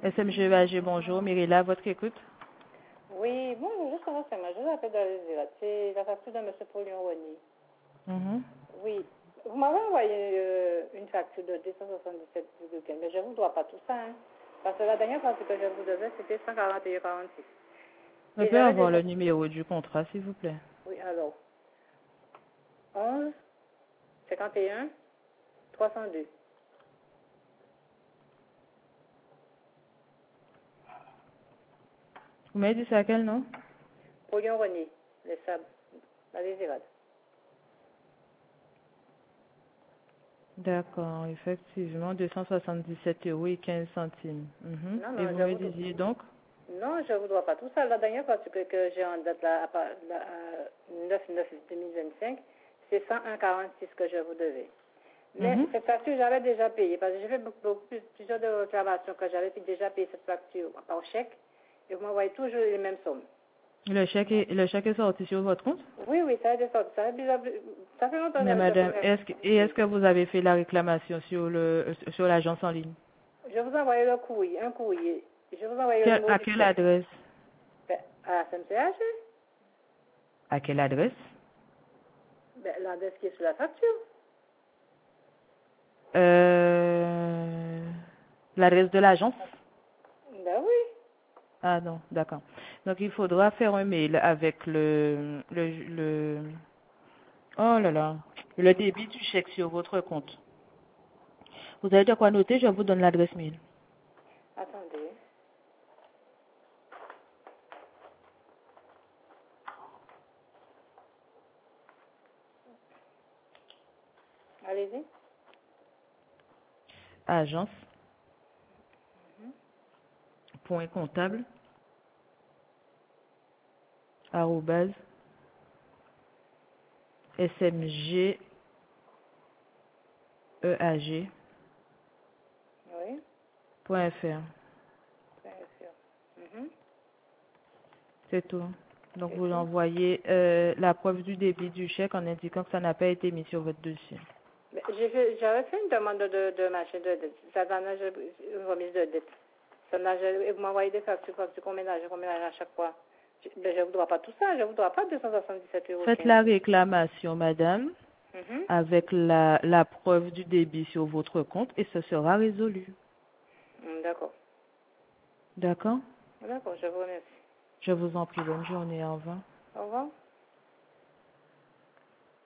SMGEAG, bonjour. Myrilla, votre écoute. Oui, bon, juste un renseignement. Je vous appelle dans les Émirats. C'est la facture de M. Paulion Rony. Oui. Vous m'avez envoyé une facture de 277,15, mais je ne vous dois pas tout ça, hein. Parce que la dernière facture que je vous devais, c'était 141,46. On peut avoir le numéro du contrat, s'il vous plaît. Oui, alors. 11 51 302. Vous m'avez dit c'est à quel nom? Paulion Rony, les sables, la Désirade. D'accord, effectivement, 277,15 €. Non, Et vous me disiez donc? Non, je ne vous dois pas tout ça. La dernière facture que j'ai en date là, à 9/9/2025, c'est 101,46 que je vous devais. Mais cette facture, j'avais déjà payé parce que j'ai fait plusieurs de réclamations que j'avais déjà payé cette facture par chèque et vous m'envoyez toujours les mêmes sommes. Le chèque est sorti sur votre compte? Oui, ça a été sorti. Ça fait longtemps que Mais madame, est-ce que vous avez fait la réclamation sur l'agence en ligne? Je vous ai envoyé un courrier. Je vous ai envoyé le numéro À quelle adresse? À la SMCH. À quelle adresse? L'adresse qui est sur la facture. L'adresse de l'agence? Ben oui. Ah non, d'accord. Donc il faudra faire un mail avec oh là là, le débit du chèque sur votre compte. Vous avez de quoi noter, je vous donne l'adresse mail. Attendez. Allez-y. Agence. Point comptable. Arrobase. SMGEAG. Oui. Point .fr. C'est tout. Donc vous envoyez la preuve du débit du chèque en indiquant que ça n'a pas été mis sur votre dossier. J'avais fait une demande de machin de dette. Ça donne une remise de dette. Vous m'envoyez des factures, combien d'argent à chaque fois. Je ne vous dois pas tout ça, je ne vous dois pas 277 €. Faites la réclamation, madame, avec la preuve du débit sur votre compte et ce sera résolu. D'accord. D'accord? D'accord, je vous remercie. Je vous en prie, bonne journée, au revoir. Au revoir.